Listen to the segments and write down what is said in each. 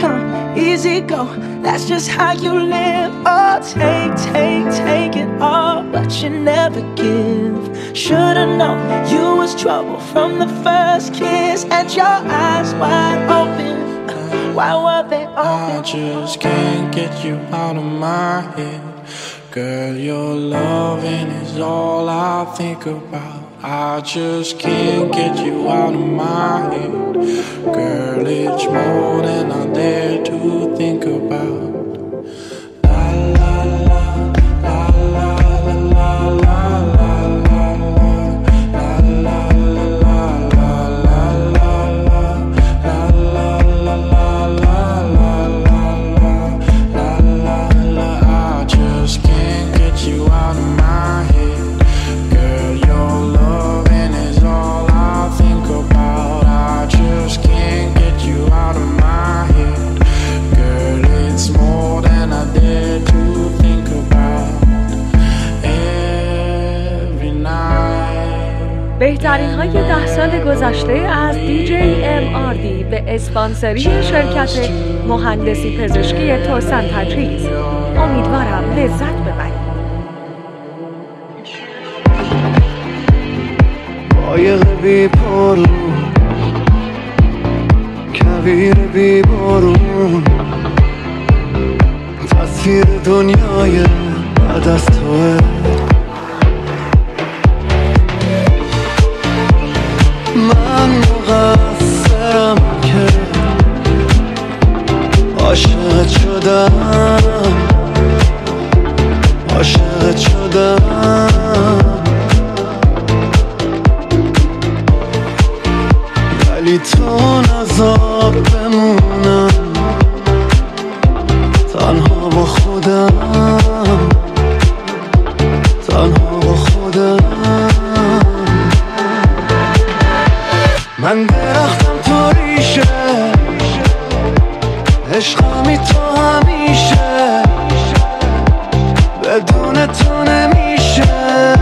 come, easy go. That's just how you live. Oh, take it all, but you never give. Should've known you was trouble from the first kiss. And your eyes wide open, why were they open? I just can't get you out of my head. Girl, your loving is all I think about. I just can't get you out of my head. Girl, it's more than I dare to think about. La la la, la la la la la la la la la la. I just can't get you out of my head. Girl, your loving is all I think about. I just can't get you out of my head. Girl, it's more than I dare to think about. Every night. بهترین های 10 سال گذشته از DJMRD به اسپانسری شرکت مهندسی پزشکی توسن تجهیز. امیدوارم لذت ببرید. قایق بی پارون، کویر بی بارون، تصویر دنیای بعد از توه. من مقصرم که عاشقت شدم، عاشقت شدم، ولی تو نذار بمونم تنها با خودم، تنها با خودم. من درختم تو ریشه، عشقمی تو همیشه، بدون تو نمیشه.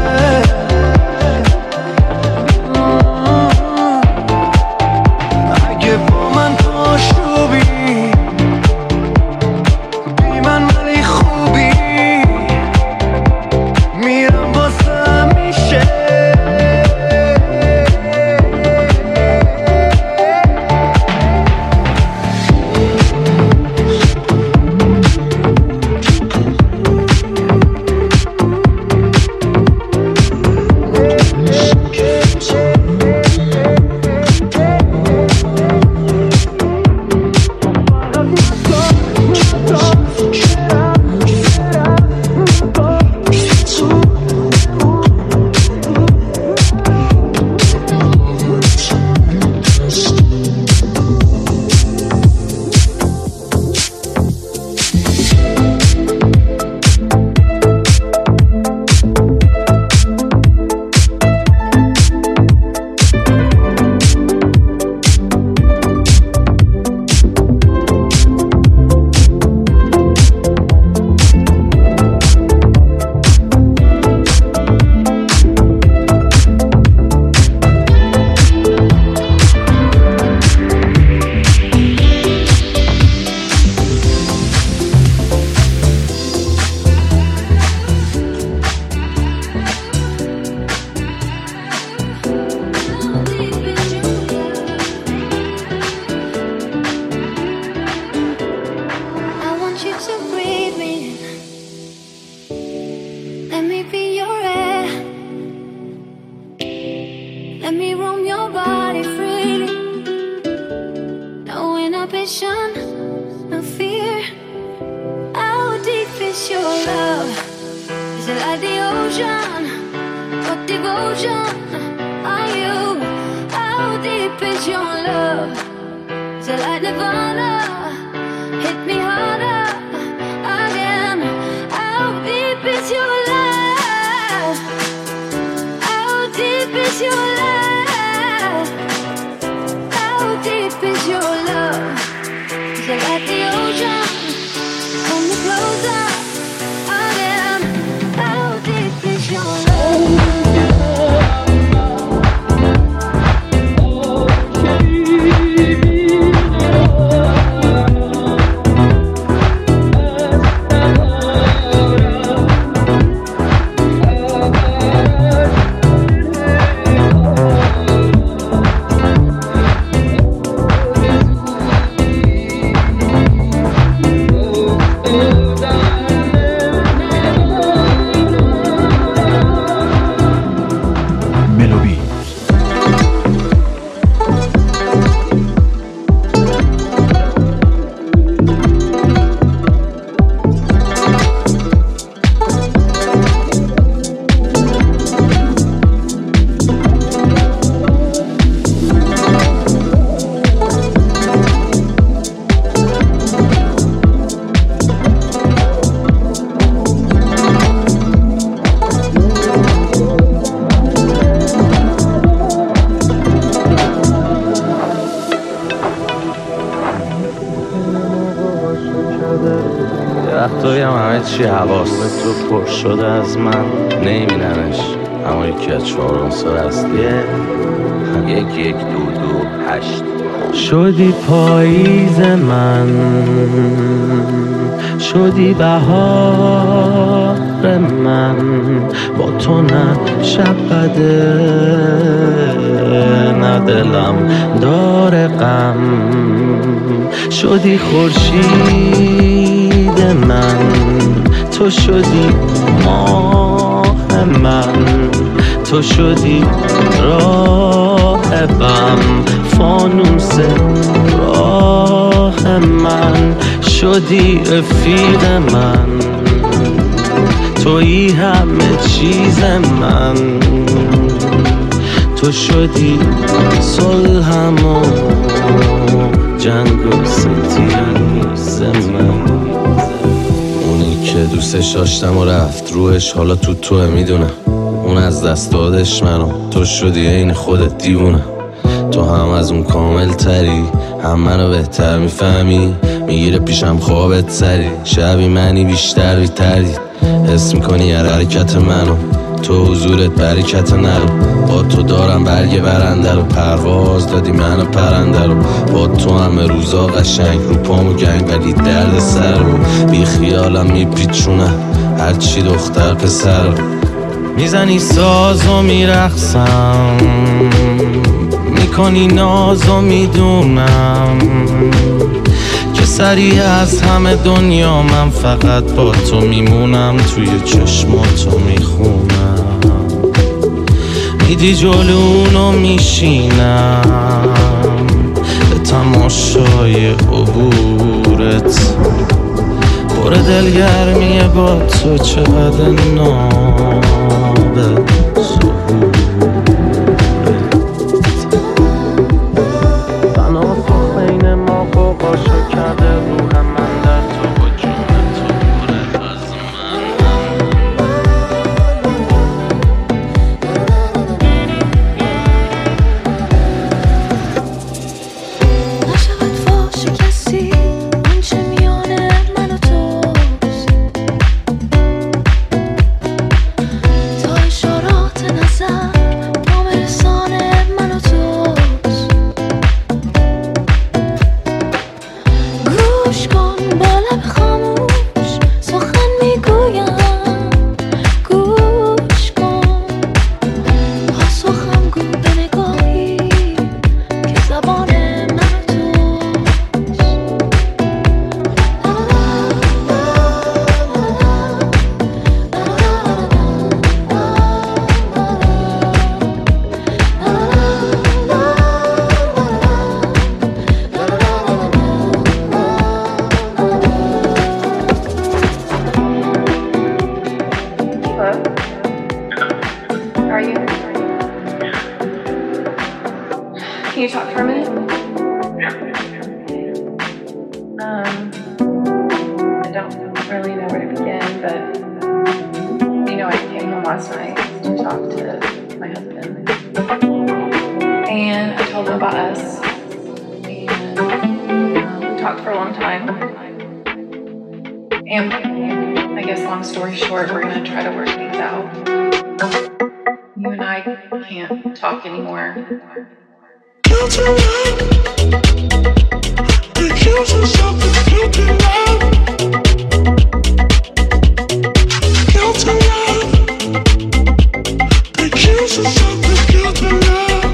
اگه با من پاشوبی، بی من ولی خوبی، میرم واسه همیشه. چی حواس تو پر شده از من نمیبینمش، اما یکی از 4 عنصر اصلیه 1 1 2 2 8. شدی پاییز من، شدی بهار من، با تو نه شب بده نه دلم داره غم. شدی خورشید من، تو شدی ماه من، تو شدی راهبم، فانوس راه من. شدی رفیق من، تویی همه چیز من، تو شدی صلحم و جنگ و ستیز من. اونی که دوستش داشتم و رفت روحش حالا تو توه میدونم. اون از دست دادش منو، تو شدی این خودت دیوونه. تو هم از اون کامل تری، هم منو بهتر میفهمی. میگیره پیشم خوابت سری، شبی منی بیشتر بیتردید. حس میکنی هر حرکت منو، تو حضورت برکت نرو. با تو دارم برگ برنده رو، پرواز دادی منو پرنده رو. با تو همه روزا قشنگ، رو پامو گنگ ولی درد سر رو. بی خیالم میپیچونم هرچی دختر پسر رو. میزنی ساز و میرقصم، میکنی ناز و میدونم که سریع از همه دنیا من فقط با تو میمونم. توی چشماتو میخونم، میدی جلونو میشینم به تماشای عبورت. پر دلگرمیه با تو، چقدر نابه ظهورت. تناسخ بین ما قوقاشو کرده روح من، در تو با جون تو پره از من. نشود فاش کسی آنچه میان من و توست، تا اشارات نظر با برسان من و توست. گوش کن با لب خاموش سخن میگویم، گوش کن پاسخم گو به نگاهی که زبان من و توست. Hello? How are you? Can you talk for a minute? I don't really know where to begin, but I came home last night to talk to my husband, and I told him about us, and we talked for a long time, and I guess long story short, we're gonna try to work things out. You and I can't talk anymore. Guilty love, accuse yourself of guilty love. Guilty love, accuse yourself of guilty love.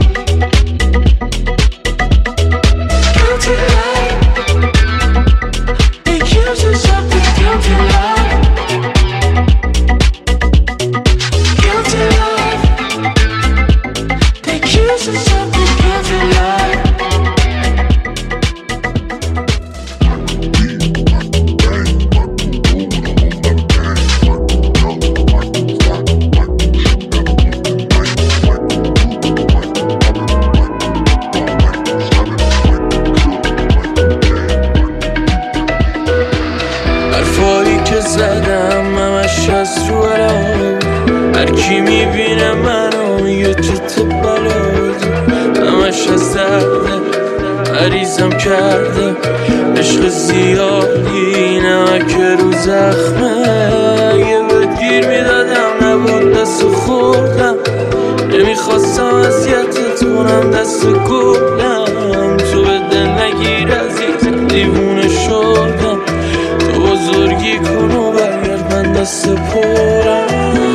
Guilty love, accuse yourself of guilty love. Guilty love, accuse yourself of guilty love. حرفایی که زدم همش از رو علام، هر کی میبینه منو یه جت بلاد، همش از درده مریضم کرده عشق زیادی نمک رو زخمه یه بدگیر میدادم نبود دست خوردم نمیخواستم اذیتت کنم دست گلم تو به دل نگیر عزیز دیوونه شدم تو بزرگی کن و برگرد من دست پرم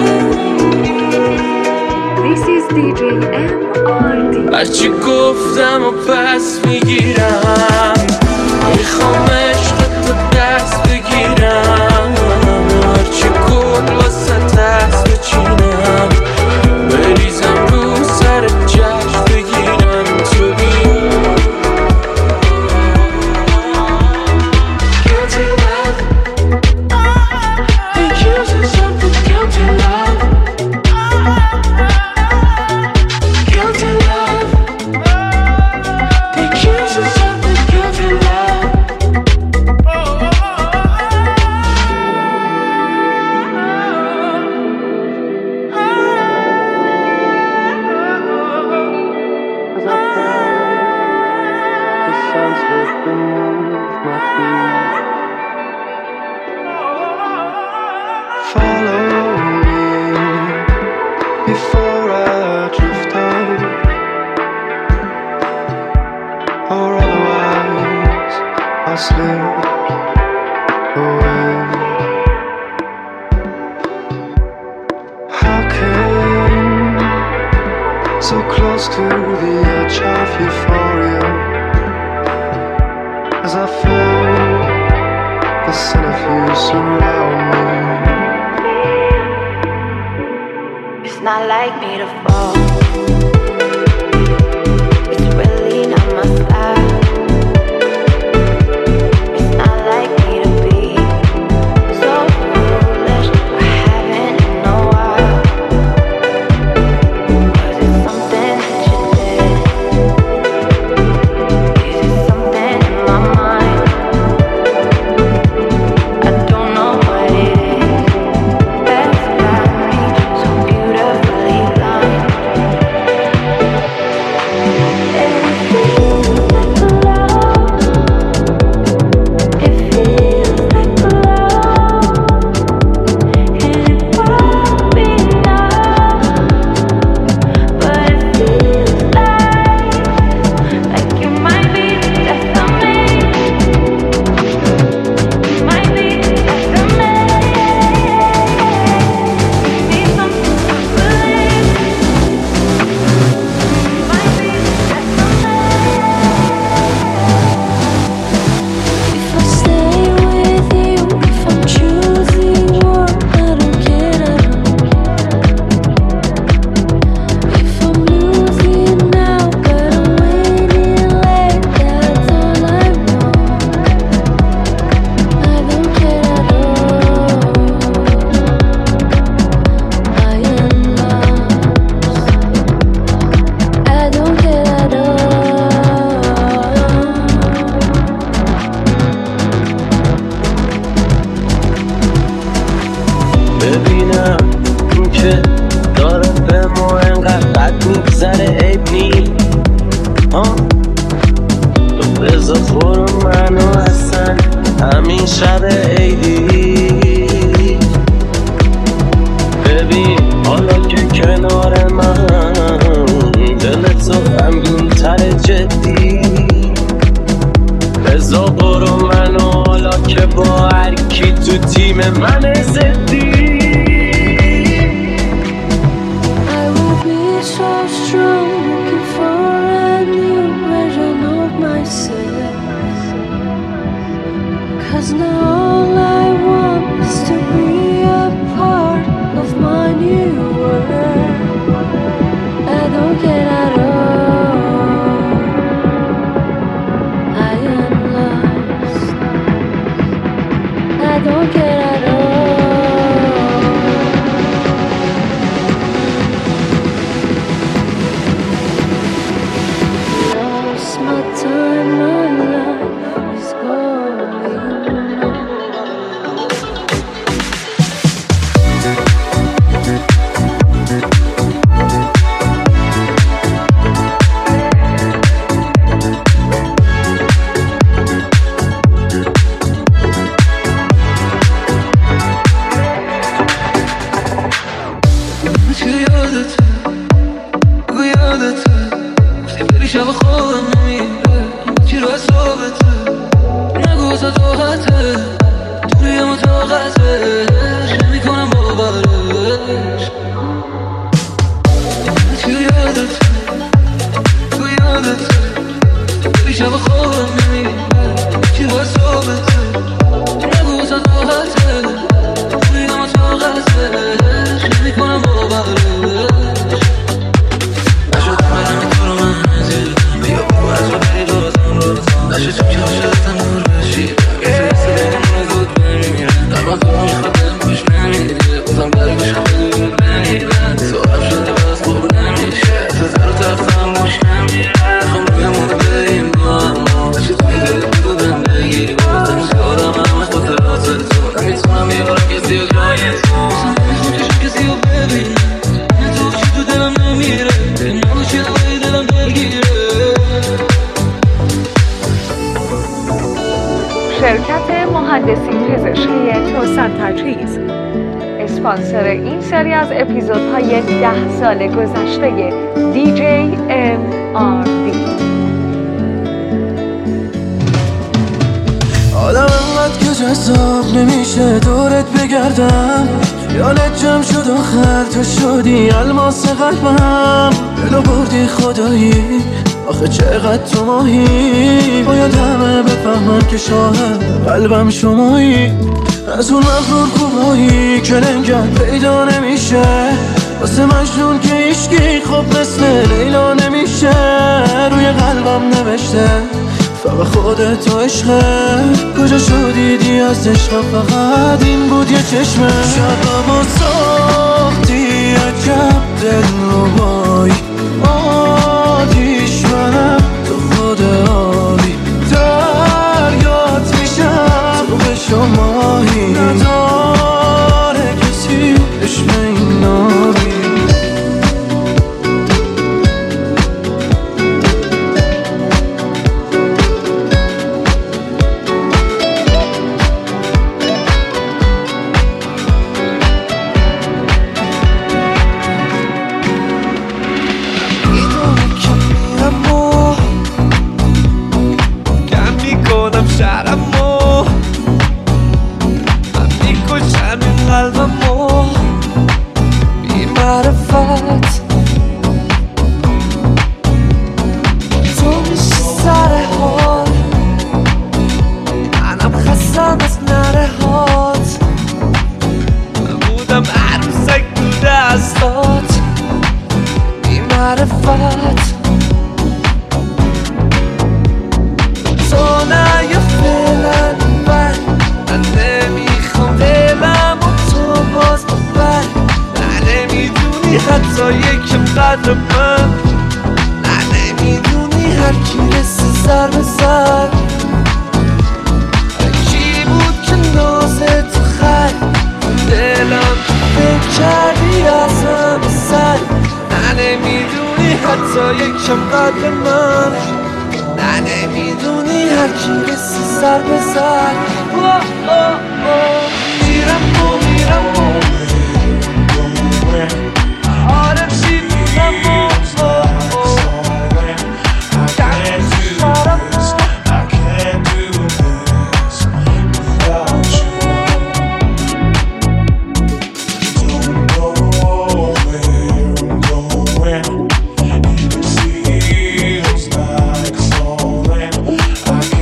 This is DJ MRD. هرچی گفتم و پس میگیرم میخوام عشقتو دست بگیرم هرچی گل واسه دست بچینم بریزم رو سر جشن بگیرم تو بیا Guilty love Accusing something guilty love Guilty love Accusing something guilty love Follow me before I drift out, or otherwise I'll slip away. How came so close to the edge of euphoria as I felt the scent of you surround me. It's not like me to fall. It's really not my style. It's not like me to be so foolish. I haven't in a while. Was it something that you did? Is it something in my mind? I don't know what it is. That's got me so beautifully blind. I don't get at all. چی یادته بگو یادته وقتی بری شب خوابم نمیره چی رو حسابته نگو سطاقته توی مطاقتش نمیکنم باورش چی یادته بگو یادته بری شب خوابم نمیره چی رو حسابته نگو سطاقته توی مطاقتش نمیکنم باورش نشدم برمی تو رو من نزیدم بیا بگو از رو بری بازم نشد تو که عاشقتم نور بشی بگه سلیم زود بمیرم در با تو میخواد دلم خوش نمیده بازم برگوشم بدون بمیرم سوالم شده باز خوب نمیشه سزر و تفتم گوش نمیره خم روی مونه بریم با اما نشد توی دل بودم بگیری بازم زیادم همه خاطرات تو نمیتونم میبارم کسی و جای تو بازم نمیخوام کشم کسی رو ببینم نه تو چی تو دلم نمیره نمو چی هوای دلم درگیره شرکت مهندسی پزشکی توسن تجهیز اسپانسر این سری از اپیزودهای 10 سال گذشته DJMRD. آدم انقدر که جذاب نمیشه دورت بگردم خیالت جمع شد آخر تو شدی الماس قلبم دلو بردی خدایی آخه چقدر تو ماهی باید همه بفهمن که شاهد قلبم شمایی از اون مغرور خوبایی که لنگم پیدا نمیشه واسه مجنون که عشقی خب مثل لیلا نمیشه روی قلبم نوشته فقط خودت و عشقه کجا شدیدی از عشق فقط این بود یه چشمه شبم ساختی عجب دلربایی آتیش منم تو خود آبی دریات میشم تو به شماهی نداره کسی عشق این نابی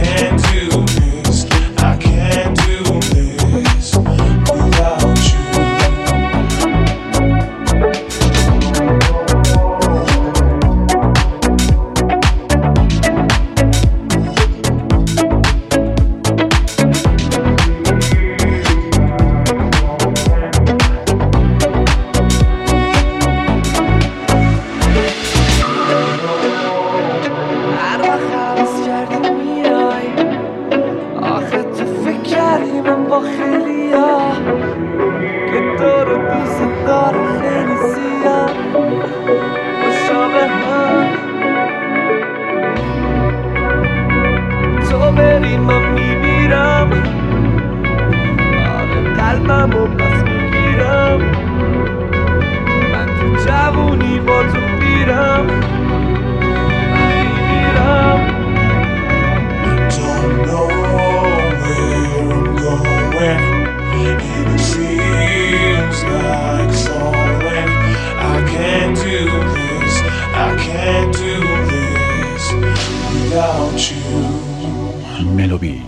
I can't do this without you. ملوبیت.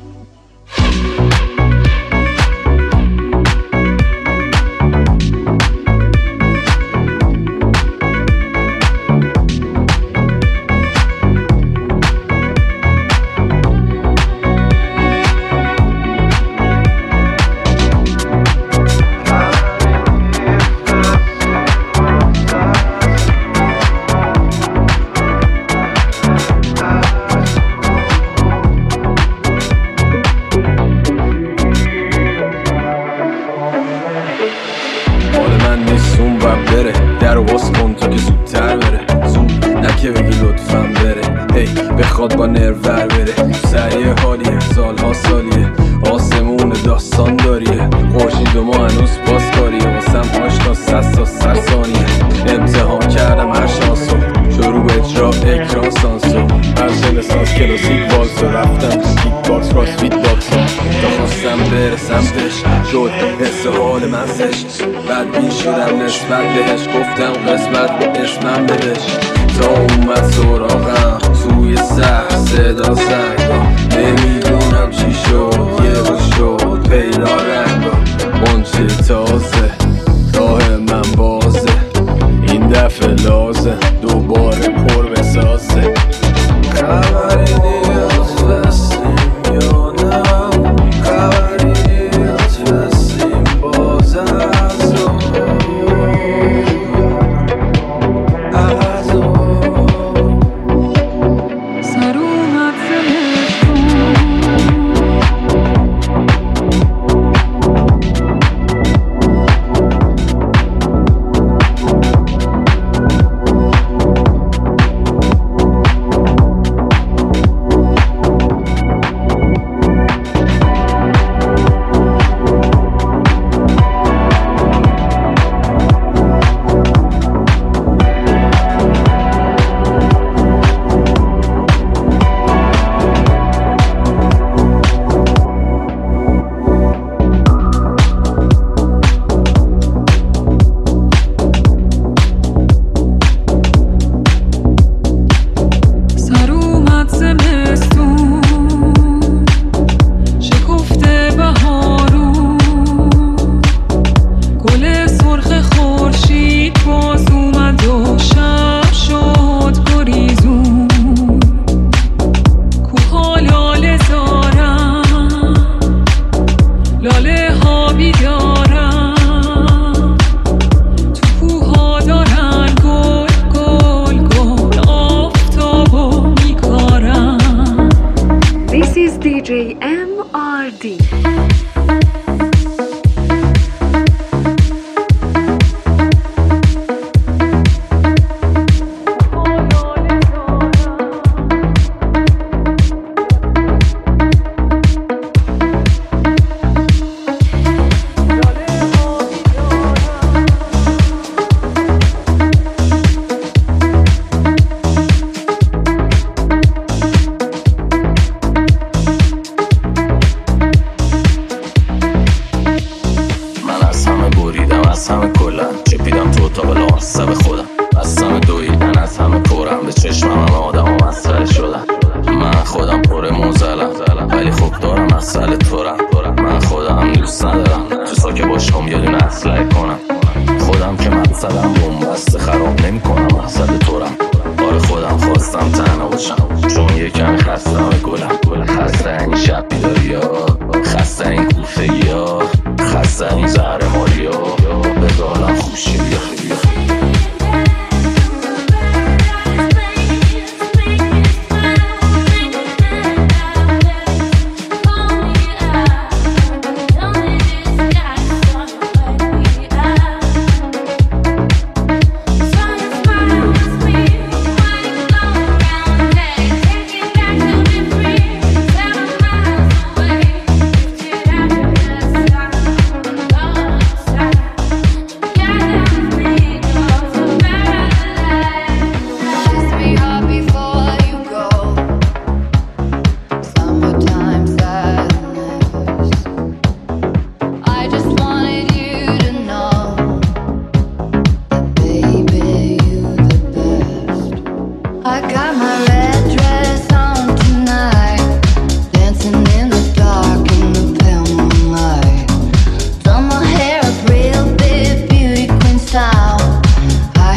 بخواد با نرور بره سریع حالیه سالها سالیه آسمون داستان داریه خورشید و ما هنوز پاسکاریه واسم آشنا سستا سرسانیه امتحان کردم هر شانسو شروع به اجرا اکران سانسو هر لسانس کلاسیک والسو رفتم کیک باکس کراس فیت باکسو تا خواستم برسمتش شد حس حال من زشت بدبین شدم نسبت بهش گفتم قسمت با اسمم بدش تا اومد سراغم توی سر صدا زنگا نمیدونم چی شد یه با شد پیدا رنگا منچه تازه راه من بازه این دفعه لازه دوباره پر بسازه خبری نیاز بستیم یا نه خبری نیاز بستیم باز از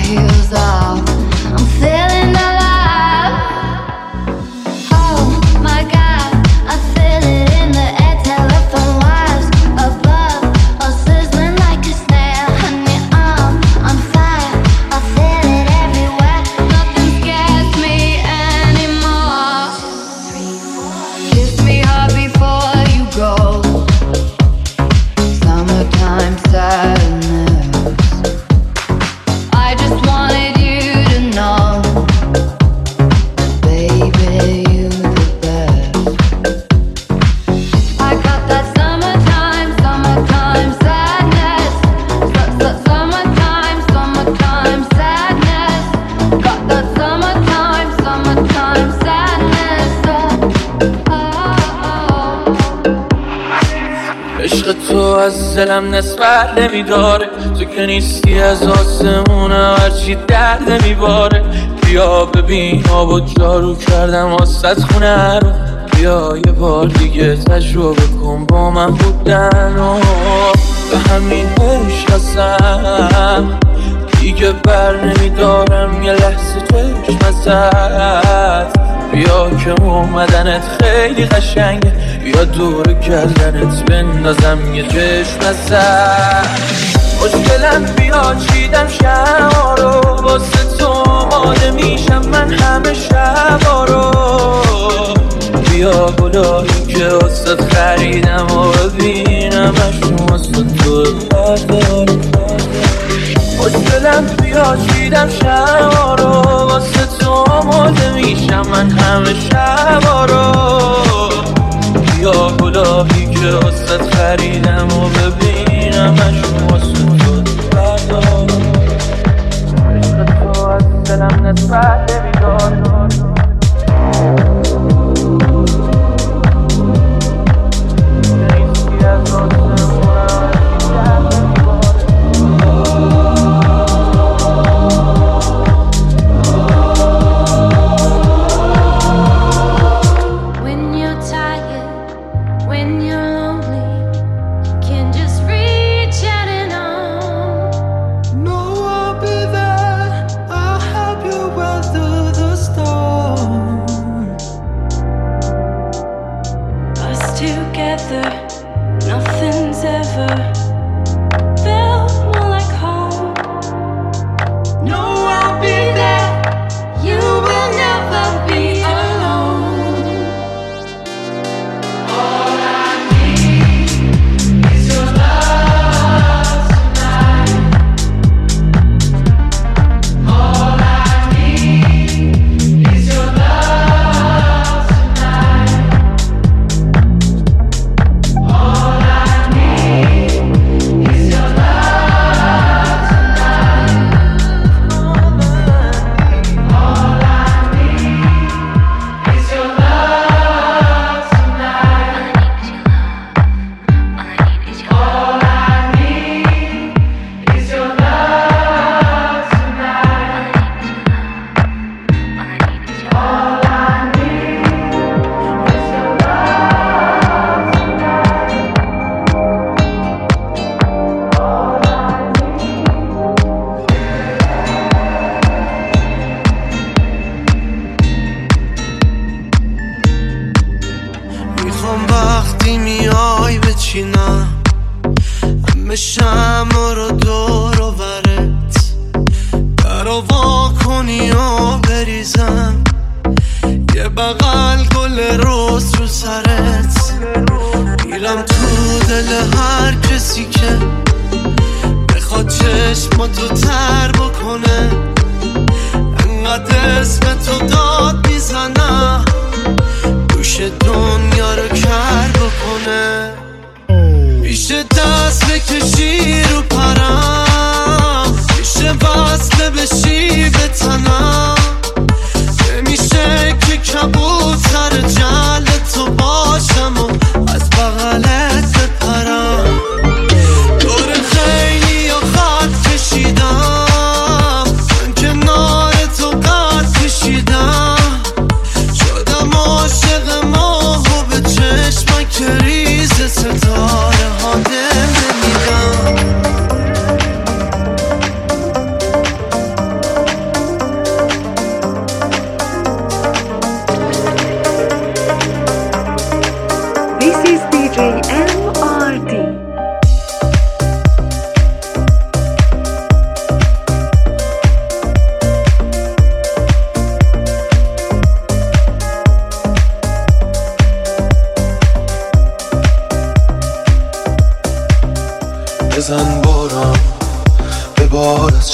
heels off. I'm feeling alive. Oh my God, I feel it in the air. Telephone wires above, all sizzling like a snare. Honey, I'm on fire. I feel it everywhere. Nothing scares me anymore. Kiss me hard before you go. Summertime sadness. I just wanted you to know, baby, you the best. I got that summertime sadness. Summertime sadness. Got that summertime sadness. عشق تو از دلم نسبت نمیداره، تو که نیستی از آسمونم هرچی درد میباره. بیا ببین آب جارو کردم واسه خونه رو، بیا یه بار دیگه تجربه کن با من بودن و به همین عشق هستم دیگه بر نمیدارم یه لحظه چشم ازت. بیا که اومدنت خیلی قشنگه، بیا دور گردنت بندازم یه چشم ازت. خوشگلم بیا چیدم شما رو، واسه تو آماده میشم من همه شبا رو. بیا گلایی که واسه خریدم و ببینم اشون واسه تو بردارم. خوشگلم بیا چیدم شما رو، واسه تو آماده میشم من همه شبا رو. بیا گلابی که واسه خریدم و ببینم اشون واسه تو بردارم. عشق تو از دلم نسبت نمیدارم. نیستی از شمع رو دور و برت درو وا کنی و بریزم یه بغل گل روز رو سرت میرم تو دل هر کسی که بخواد چشماتو تر بکنه انقدر اسم تو داد میزنم دوش دنیا رو کر بکنه میشه دست بکشی رو پرم میشه وصله بشی به تنم نمیشه که کبوتر جل تو باشم و از بغلت بپرم دور خیلی یا خط کشیدم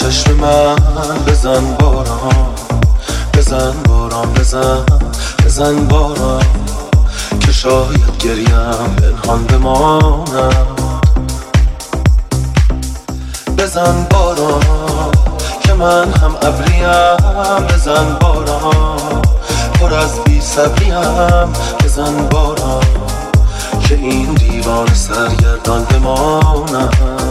چشم من بزن باران، بزن باران، بزن باران که شاید گریم پنهان بمانم. بزن باران که من هم ابریم، بزن باران پر از بی صبریم. بزن باران که این دیوان سرگردان بمانم.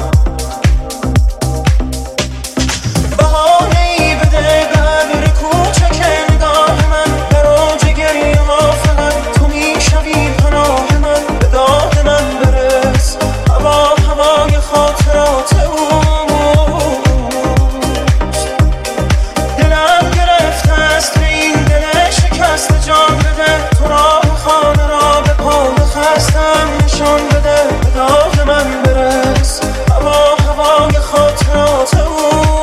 بهانه‌ای بده بر کوچک نگاه من، در اوج گریه ها فقط تو میشوی پناه من. به داد من برس هوای خاطرات اوست. دلم گرفته است به این دل شکست، جان بده تو راه خانه را به پا خستم نشان بده. به داد من برس هوای خاطرات اوست.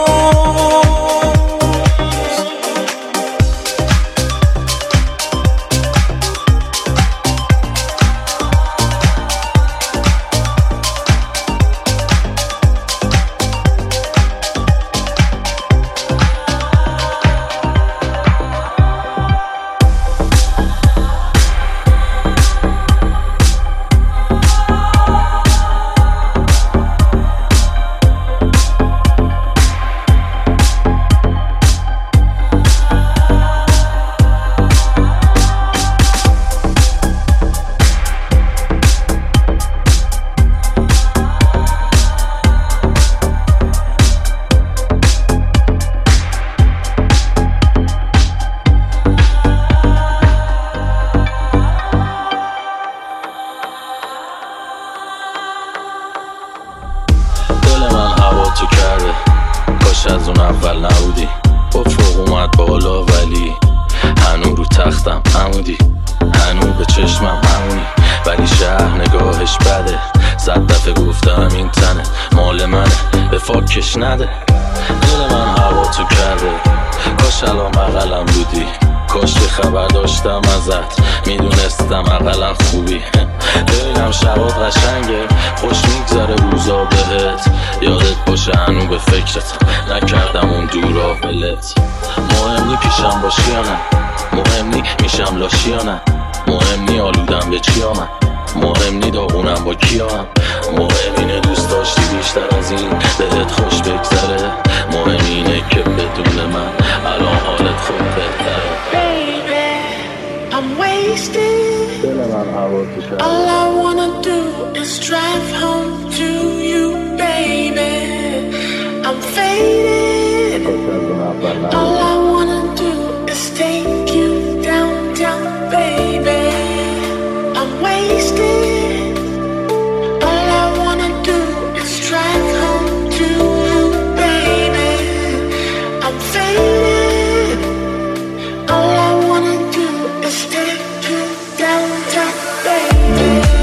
نده دل من هوا تو کرده. کاش الان بغلم بودی، کاش که خبر داشتم ازت، میدونستم اقلا خوبی. ببینم شبات قشنگه، خوش میگذره روزا بهت. یادت باشه هنو به فکرت نکردم اون دورا ولت. مهم نی پیشم باشی یا نه، مهم نی میشم لاشی یا نه، مهم نی آلودم به چی آمد، مهم نی داغونم با کیام. مهم اینه دوست داشتی بیشتر از این بهت خوش بگذره. مهم اینه که بدون من الان حالت خوب بهتره. Baby, I'm wasted. All I wanna do is drive home to you, baby. I'm faded. All I wanna do is take you downtown, baby. I'm wasted. All I wanna do is drive home to you, baby. I'm faded. All I wanna do is take you downtown, baby.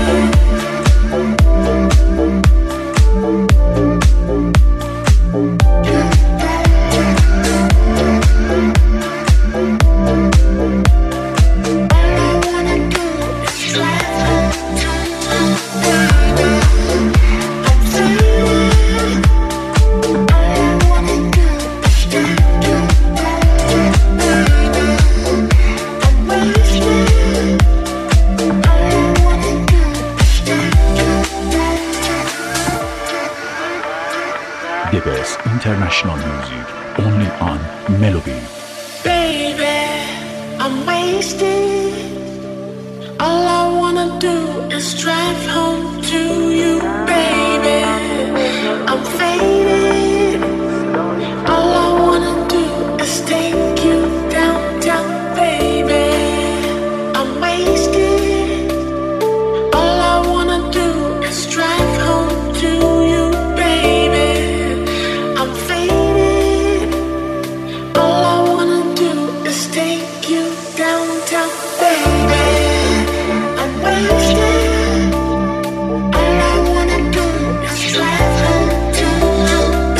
The best international music only on Melody. Baby, I'm wasted. All I wanna do is drive home to you, baby. I'm faded. All I wanna do is take you downtown, baby. I'm wasted. All I wanna do is drive home to you, baby. I'm faded. All I wanna do is take you downtown, baby. I'm wasted. All I wanna do is drive home to you,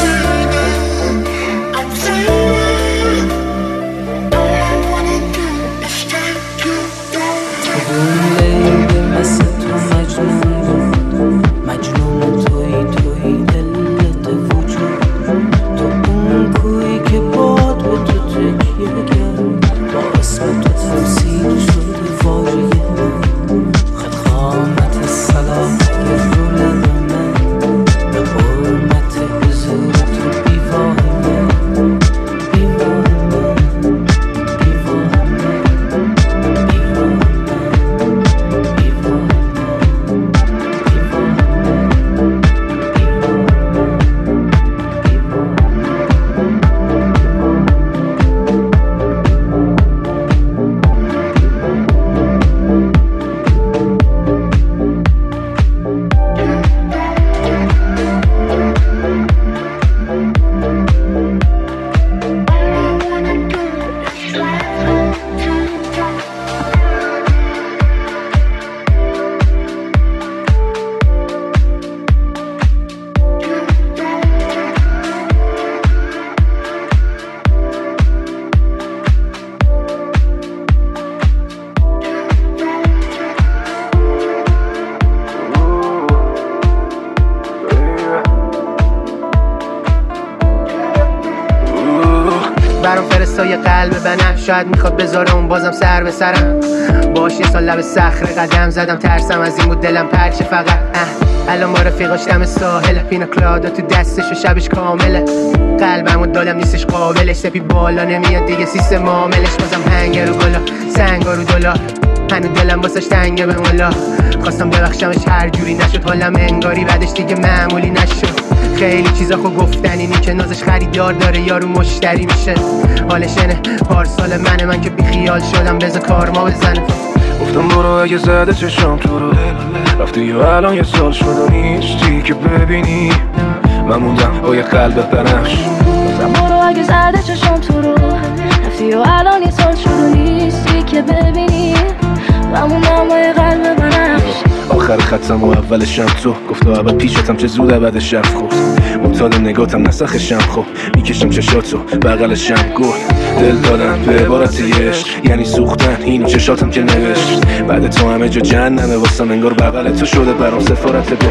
برام فرستای قلب بنم، شاید میخواد بذاره اون بازم سر به سرم. باش یه سال لب صخره قدم زدم، ترسم از این بود دلم پرچه فقط. الان با رفیقاش دم ساحل، پینا کلادا تو دستش و شبش کامله. قلبمو دادم نیستش قابلش، سپی بالا نمیاد دیگه سیستم معاملش. بازم هنگ رو گلا سنگا رو دلار، هنو دلم واسش تنگه به مولا. خواستم ببخشمش هر جوری نشد، حالم انگاری بعدش دیگه معمولی نشد. خیلی چیزا خو گفتنی نی که نازش خریدار داره یارو مشتری میشه. حالش اینه پارسال من که بیخیال شدم، بذار کار ما بزنه. گفتم برو اگه زده چشم تو رو رفتی یا الان یه سال شد و نیستی که ببینی من موندم با یه قلب بنفش. گفتم برو اگه زده چشم تو رو رفتی یا الان یه سال شد و نیستی که ببینی من موندم با یه قلب بنفش. آخر خطم و اولشم تو گفت اول پیشتم چه زود بعدش شب خود معتاد نگاتم نسخشم خب میکشم چشاتو بغلشم گفت دل دادم به عبارتی عشق یعنی سوختن اینو چشاتم که نوشت بعد تو همه جا جهنمه واسم انگار بغل تو شده برام سفارت دل.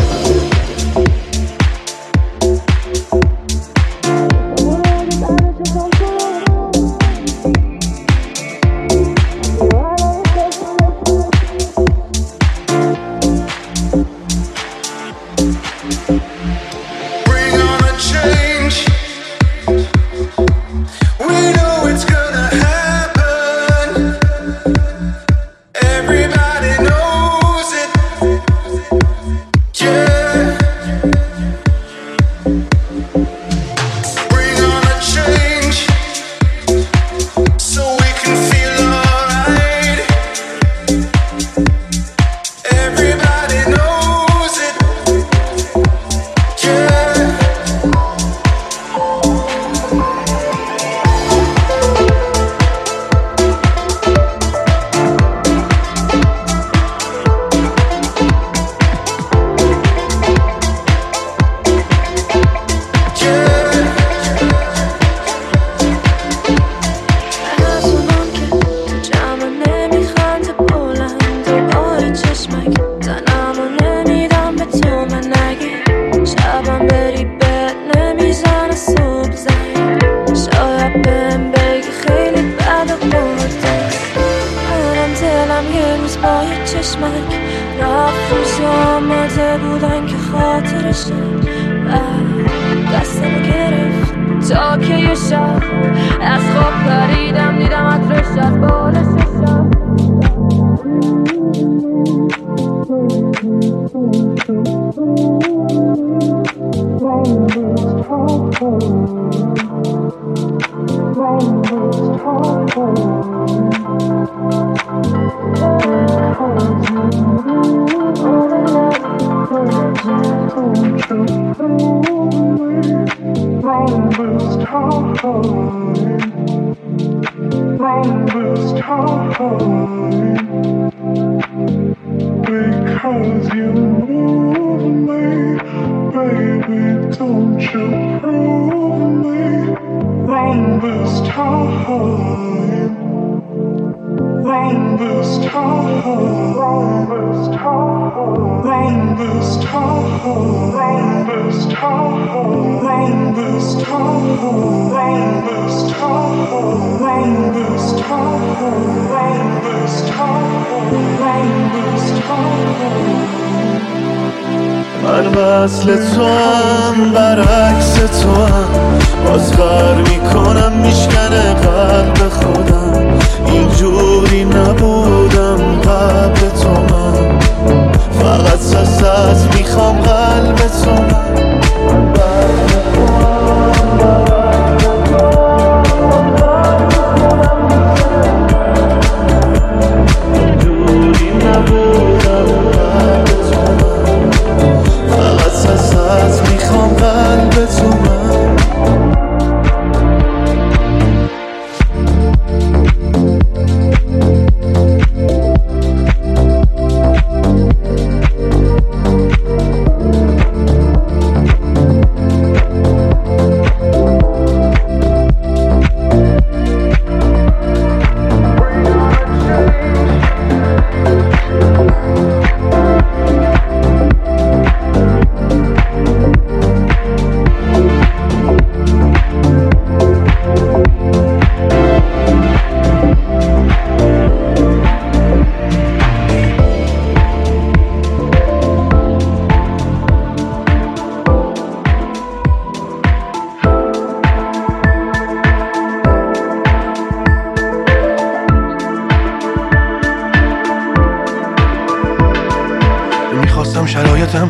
من وصل تو هم برعکس تو هم باز غر میکنم میشکنه قلب خودم اینجوری نبودم قبل تو من فقط سست میخوام قلب تو من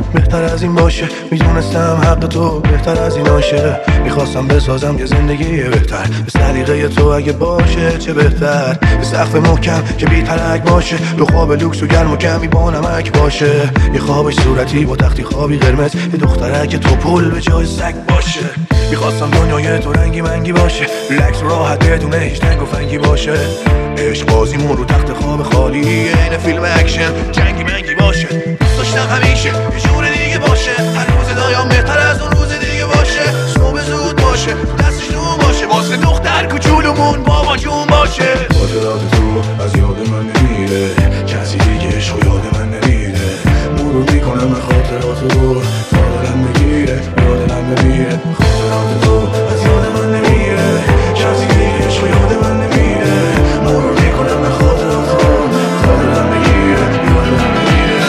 بهتر از این باشه. میدونستم حق تو بهتر از این عاشقه. میخواستم بسازم یه زندگی بهتر به سلیقه تو اگه باشه چه بهتر. یه سقف محکم که بی ترک باشه، دو خواب لوکس و گرم و کمی با نمک باشه. یه خوابش صورتی با تختی خوابی قرمز، یه دخترک توپل به جای سگ باشه. میخواستم دنیای تو رنگی منگی باشه، ریلکس و راحت بدون هیچ تنگ و فنگی باشه. عشق بازیمون رو تخت خواب خالی این فیلم اکشن جنگی منگی باشه. دوست داشتم همیشه یه جور دیگه باشه، هر روز دایم بهتر از اون روز دیگه باشه. صبح زود باشه، دستش نون باشه، واسه دختر کوچولومون بابا جون باشه. خاطرات تو از یاد من نمیره، کسی دیگه عشق یاد من نمیره. مرور میکنم خاطرات رو تا دلم بگیره، یادم نمیره. خاطرات تو از یاد من نمیره، کسی دیگه عشق یاد من نمیره. مرور میکنم خاطرات رو تا دلم بگیره، یادم نمیره.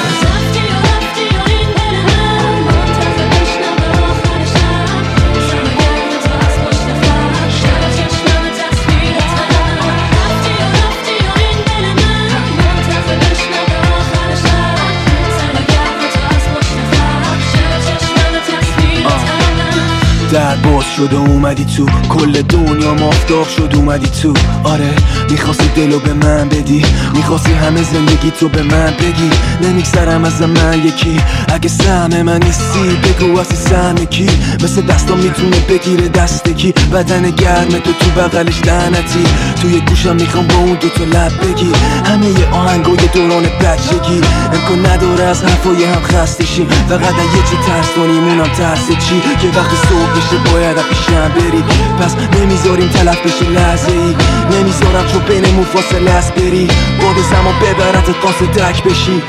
در باز شد و اومدی تو، کل دنیا مافتاب شد اومدی تو. آره میخواستی دلو به من بدی، میخواستی همه زندگی تو به من بگی. نمیگذرم از من یکی، اگه سهم من نیستی بگو اصلی سهم کی. مثل دستم میتونه بگیره دست کی، بدن گرم تو بغلش لعنتی. توی گوشم میخوام با اون دوتا لب بگی همه ی آهنگای دوران بچگی. امکان نداره از حرفای هم خسته شیم، فقط یه چی ترس کنیم اونم ترس چی. که وقتی صبح بشه باید پیشم بری، پس نمیذاریم تلف بشه لحظه ای. نمیذارم چون بینمون فاصله است بری، باد زمان ببرت قاصدک بشی.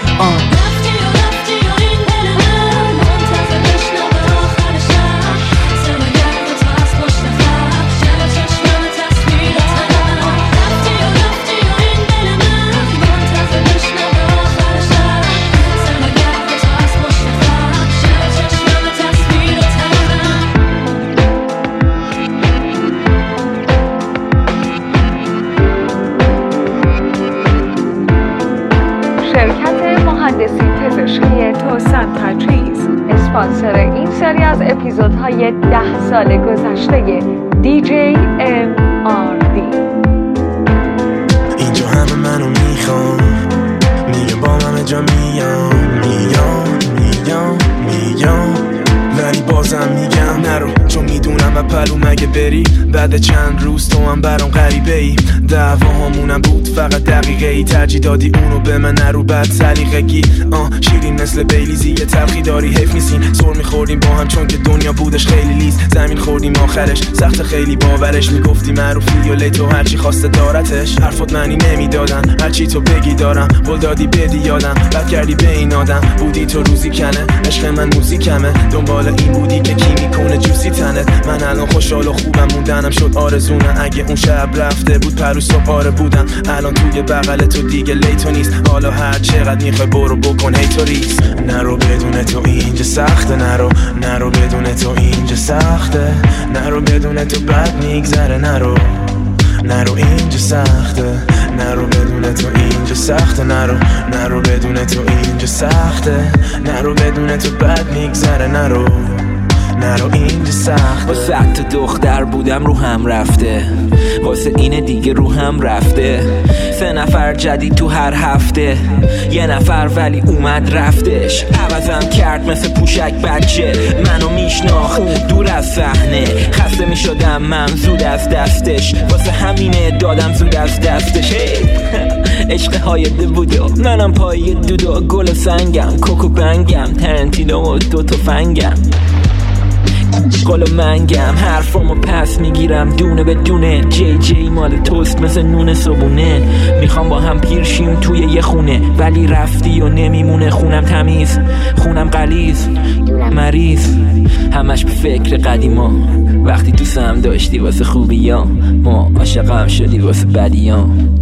پزشکی توسن تجهیز اسپانسر این سری از اپیزودهای 10 سال گذشته DJMRD. اینجا همه منو میخوام، میگه با همه جا میام، ولی بازم میگم نرو، چون میدونم و پلو مگه بری بعد چند روز تو هم برام غریبه ای. دعواهامونم بود فقط دقیقه ای، ترجیح دادی اونو به من نرو بعد سلیقگی. شیرین مثل بیلیزی یه تلخی داری حیف نیستین، سر میخوردیم با هم چون که دنیا بودش خیلی لیز. زمین خوردیم آخرش سخت خیلی باورش، میگفتی معروفی و لیتو هرچی خواسته دارتش. حرفات معنی نمیدادن، هرچی تو بگی دارم، قول دادی بدی یادم، بد کردی به این آدم. بودی تو روزی کنه، عشق من موزیکمه، دنبال این بودی که کی میکنه جوسی تنت. من الان خوشحال و خوبم، موندنم شد آرزونه. اگه اون شب رفته بود پروز صبح آره بودم، الان توی بغل تو دیگه لیتو نیست. حالا هر چقدر میخوای برو بکن هی تو ریس. نرو بدون تو اینجا سخته، نرو بدون تو اینجا سخته، نرو بدون تو بد میگذره، نرو اینجا سخته، نرو بدون تو اینجا سخته، نرو بدون تو اینجا سخته، نرو بدون تو بد میگذره، نرو اینجا سخته. واسه حتی دختر بودم رو هم رفته، واسه اینه دیگه رو هم رفته. 3 نفر جدید تو هر هفته، یه نفر ولی اومد رفتش. عوضم کرد مثل پوشک بچه، منو میشناخت دور از صحنه. خسته میشدم من زود از دستش، واسه همینه دادم زود از دستش. عشق هایده بودو، منم پای دودو، گل سنگم، کوکو بنگم، ترنتینو و 2 تفنگم. قول منگم حرفامو پس میگیرم دونه به دونه. جی مال توست مثل نون صبونه. میخوام با هم پیرشیم توی یه خونه، ولی رفتی و نمیمونه. خونم تمیز، خونم غلیظ، مریض، همش به فکر قدیما. وقتی تو سم داشتی واسه خوبیام، ما عاشقم شدی واسه بدیام.